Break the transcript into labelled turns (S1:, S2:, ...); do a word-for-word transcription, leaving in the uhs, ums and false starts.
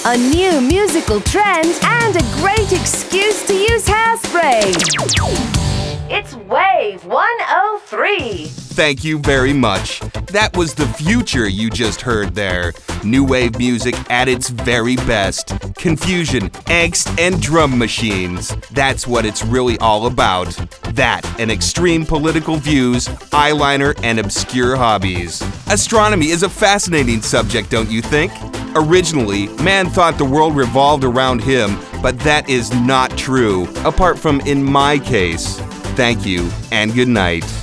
S1: a new musical trend, and a great excuse to use hairspray. It's Wave one oh three.
S2: Thank you very much. That was the future you just heard there. New wave music at its very best. Confusion, angst, and drum machines. That's what it's really all about. That and extreme political views, eyeliner, and obscure hobbies. Astronomy is a fascinating subject, don't you think? Originally, man thought the world revolved around him, but that is not true, apart from in my case. Thank you, and good night.